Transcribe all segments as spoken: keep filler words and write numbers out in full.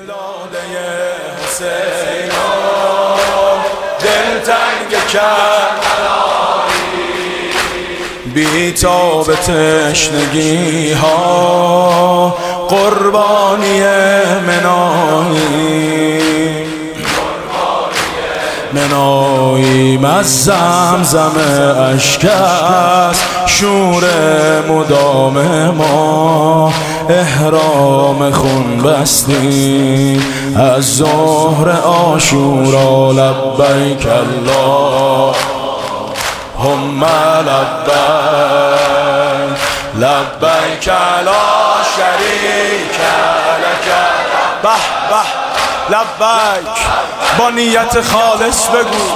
لاله حسین دل تنگ کربلایی بی تاب تشنگی ها قربانی منایی مناییم از زمزم اشک است شور مدام ما احرام خون بستیم از ظهر عاشورا لبیک اللهم لبیک لبیک لا شریک لک به به لبیک با نیت خالص بگو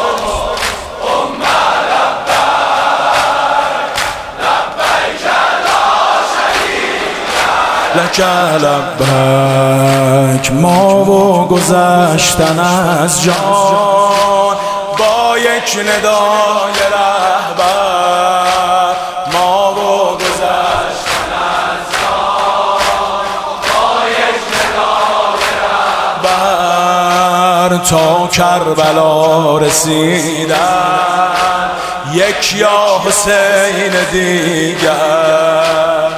لک لبیک ما و گذشتن از جان با یک ندای رهبر ما و گذشتن از جان با یک ندای رهبر تا کربلا رسیدن یک یا حسین دیگر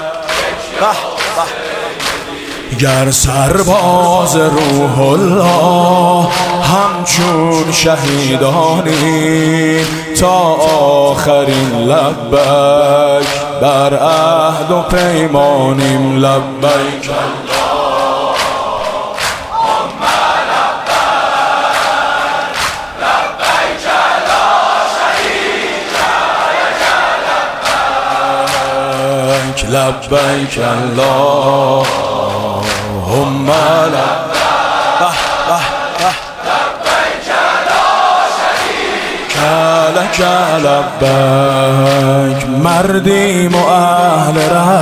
گر سرباز روح الله همچون شهیدانی تا آخرین لبیک بر عهد و پیمانیم لبیک اللهم لبیک لبیک لا شریک لک لبیک لبیک الله هم لبیک لا شریک لک لبیک مردیم و اهل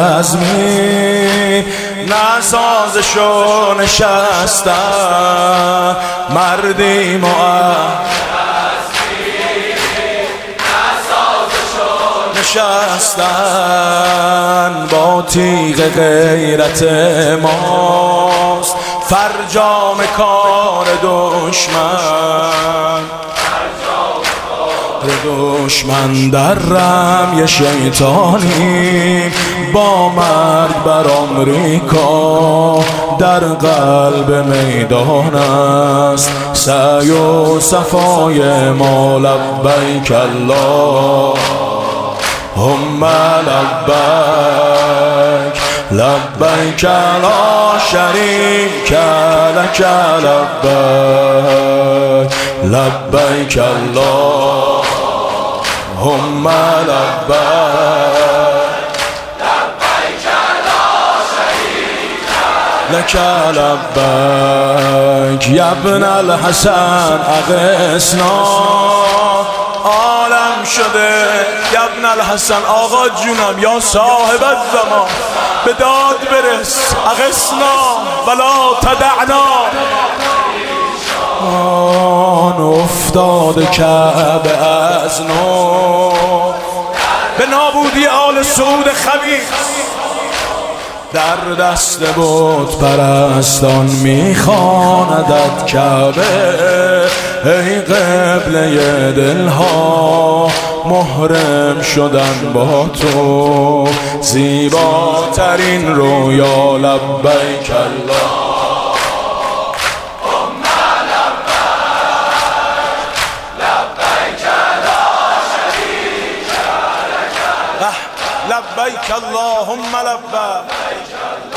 رزمی نسازشو نشستن مردیم و اهل نشستن با تیغ غیرت ماست فرجام کار دشمن دشمن در رمی شیطانی با مرگ بر آمریکا در قلب میدان است سعی و صفای ما لبیک اللهم لبیک لبیک لا شریک لک لبیک لبیک اللهم لبیک لبیک لا شریک لک لبیک یا ابن الحسن اغثنا عالم شده یا ابن الحسن آقا جونم یا صاحب الزمان به داد برس اغثنا ولا تدعنا آن افتاد کعبه از نو به نابودی آل سعود خبیث در دست بت پرستان میخواندت کعبه ای قبله دلها محرم شدن با تو زیباترین رویا لبیک اللهم لبیک لبیک لا شریک لک لبیک اللهم لبیک